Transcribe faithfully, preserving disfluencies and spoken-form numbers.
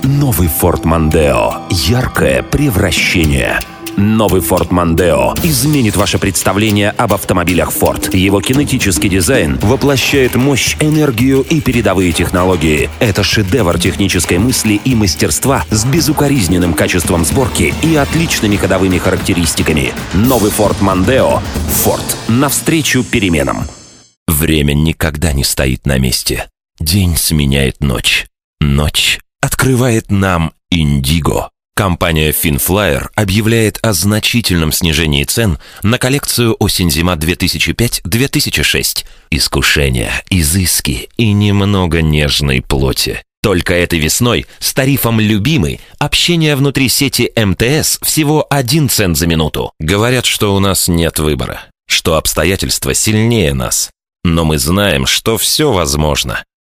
Новый Ford Mondeo. Яркое превращение. Новый Ford Mondeo изменит ваше представление об автомобилях Ford. Его кинетический дизайн воплощает мощь, энергию и передовые технологии. Это шедевр технической мысли и мастерства с безукоризненным качеством сборки и отличными ходовыми характеристиками. Новый Ford Mondeo. Ford. Навстречу переменам. Время никогда не стоит на месте. День сменяет ночь. Ночь открывает нам Индиго. Компания Finflyer объявляет о значительном снижении цен на коллекцию осень-зима две тысячи пять - две тысячи шесть. Искушения, изыски и немного нежной плоти. Только этой весной с тарифом «Любимый» общение внутри сети эм тэ эс всего один цент за минуту. Говорят, что у нас нет выбора, что обстоятельства сильнее нас. Но мы знаем, что все возможно.